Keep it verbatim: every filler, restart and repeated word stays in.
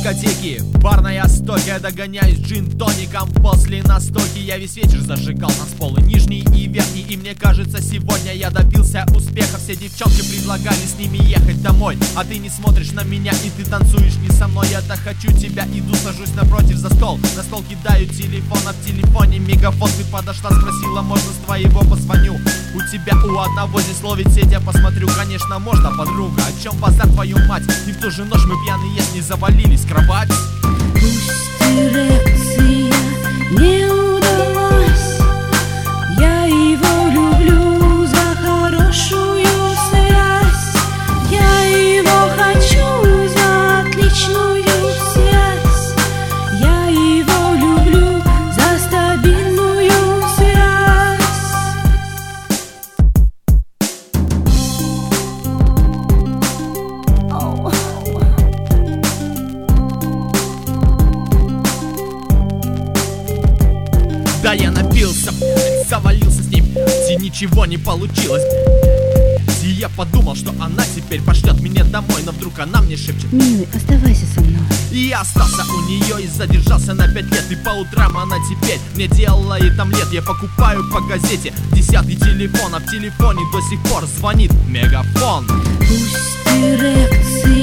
дискотеки, барная стойка, догоняюсь джин-тоником. После настойки я весь вечер зажигал танцполы нижний и верхний. И мне кажется, сегодня я добился успеха. Все девчонки предлагали с ними ехать домой, а ты не смотришь на меня и ты танцуешь не со мной. Я так хочу тебя, иду, сажусь напротив за стол. На стол кидаю телефон, а в телефоне мегафон. Ты подошла, спросила, можно с твоего позвоню? У тебя у одного здесь ловит сеть, я посмотрю, конечно можно, подруга. О чем базар, твою мать? И в ту же ночь мы пьяные не завалились в кровать. Пусть эрекция не удалась, я его люблю за хорошую связь. Я его хочу за отличную связь. Я его люблю за стабильную связь. Да, я напился, завалился с ним, и ничего не получилось. И я подумал, что она теперь пошлет меня домой, но вдруг она мне шепчет: Милый, оставайся со мной. И я остался у нее и задержался на пять лет. И по утрам она теперь мне делает омлет. Я покупаю по газете десятый телефон, а в телефоне до сих пор звонит мегафон. Пусть эрекция